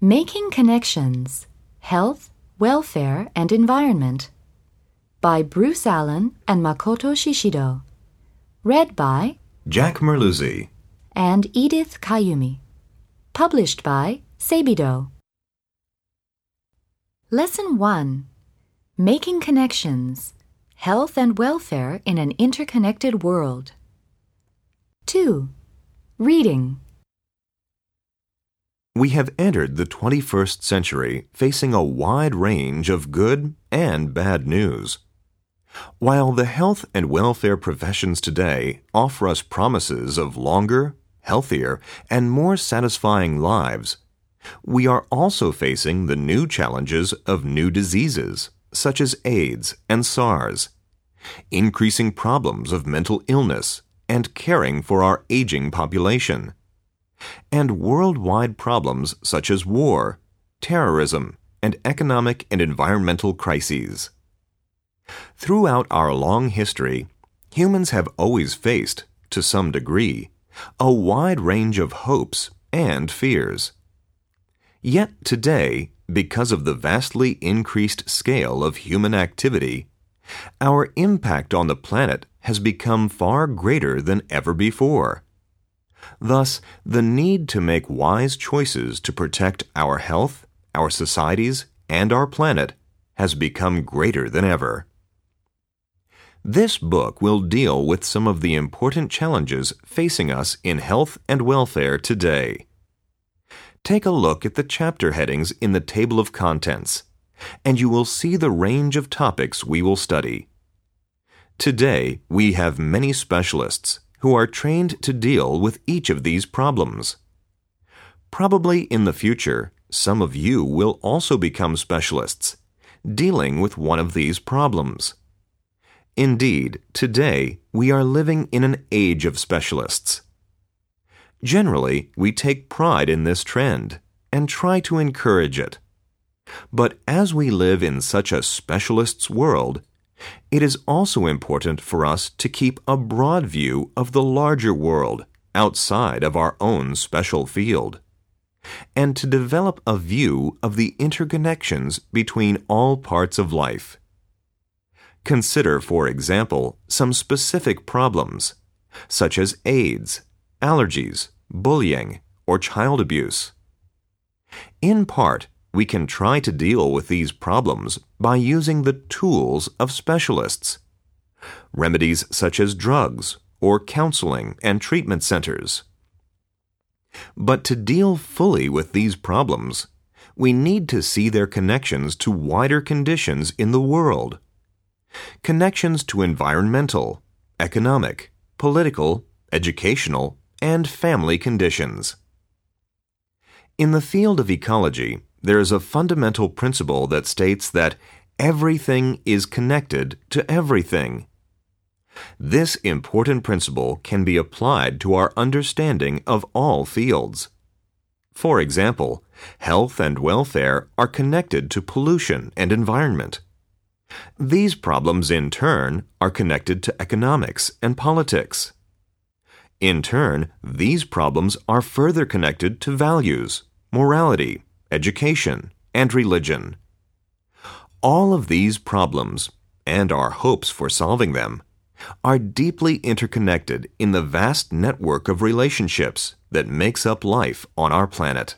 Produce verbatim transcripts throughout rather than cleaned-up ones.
Making Connections: Health, Welfare, and Environment by Bruce Allen and Makoto Shishido. Read by Jack Merluzzi and Edith Kayumi. Published by Seibido. Lesson one. Making Connections: Health and Welfare in an Interconnected World. two. Reading. We have entered the twenty-first century facing a wide range of good and bad news. While the health and welfare professions today offer us promises of longer, healthier, and more satisfying lives, we are also facing the new challenges of new diseases, such as AIDS and SARS, increasing problems of mental illness, and caring for our aging population, and worldwide problems such as war, terrorism, and economic and environmental crises. Throughout our long history, humans have always faced, to some degree, a wide range of hopes and fears. Yet today, because of the vastly increased scale of human activity, our impact on the planet has become far greater than ever before. Thus, the need to make wise choices to protect our health, our societies, and our planet has become greater than ever. This book will deal with some of the important challenges facing us in health and welfare today. Take a look at the chapter headings in the table of contents, and you will see the range of topics we will study. Today, we have many specialists who are trained to deal with each of these problems. Probably in the future, some of you will also become specialists, dealing with one of these problems. Indeed, today we are living in an age of specialists. Generally, we take pride in this trend and try to encourage it. But as we live in such a specialist's world, it is also important for us to keep a broad view of the larger world outside of our own special field, and to develop a view of the interconnections between all parts of life. Consider, for example, some specific problems, such as AIDS, allergies, bullying, or child abuse. In part, we can try to deal with these problems by using the tools of specialists, remedies such as drugs or counseling and treatment centers. But to deal fully with these problems, we need to see their connections to wider conditions in the world, connections to environmental, economic, political, educational, and family conditions. In the field of ecology, there is a fundamental principle that states that everything is connected to everything. This important principle can be applied to our understanding of all fields. For example, health and welfare are connected to pollution and environment. These problems, in turn, are connected to economics and politics. In turn, these problems are further connected to values, morality, education, and religion. All of these problems, and our hopes for solving them, are deeply interconnected in the vast network of relationships that makes up life on our planet.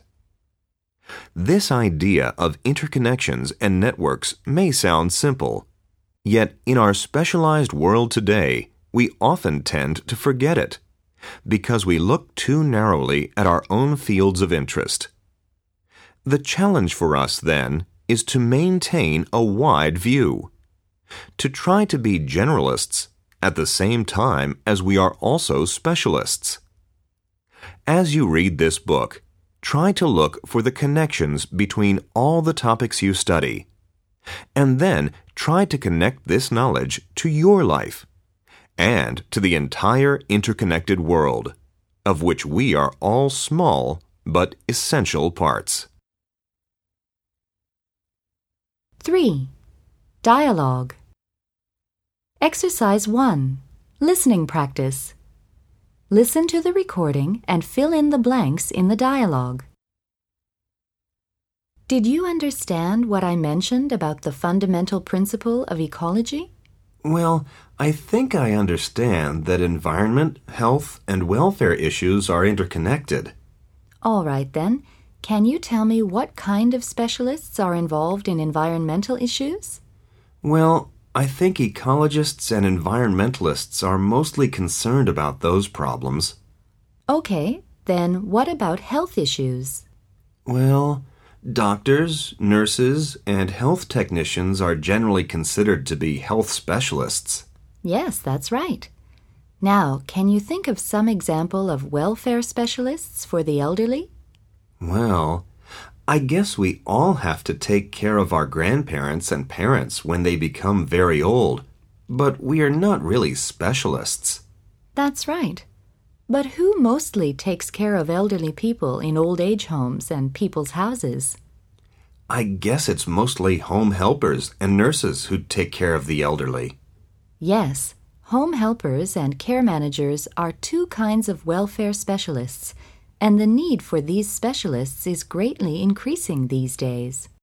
This idea of interconnections and networks may sound simple, yet in our specialized world today, we often tend to forget it, because we look too narrowly at our own fields of interest. The challenge for us, then, is to maintain a wide view, to try to be generalists at the same time as we are also specialists. As you read this book, try to look for the connections between all the topics you study, and then try to connect this knowledge to your life and to the entire interconnected world, of which we are all small but essential parts. three. Dialogue. Exercise one. Listening practice. Listen to the recording and fill in the blanks in the dialogue. Did you understand what I mentioned about the fundamental principle of ecology? Well, I think I understand that environment, health, and welfare issues are interconnected. All right, then. Can you tell me what kind of specialists are involved in environmental issues? Well, I think ecologists and environmentalists are mostly concerned about those problems. Okay, then what about health issues? Well, doctors, nurses, and health technicians are generally considered to be health specialists. Yes, that's right. Now, can you think of some example of welfare specialists for the elderly? Well, I guess we all have to take care of our grandparents and parents when they become very old, but we are not really specialists. That's right. But who mostly takes care of elderly people in old age homes and people's houses? I guess it's mostly home helpers and nurses who take care of the elderly. Yes, home helpers and care managers are two kinds of welfare specialists, and the need for these specialists is greatly increasing these days.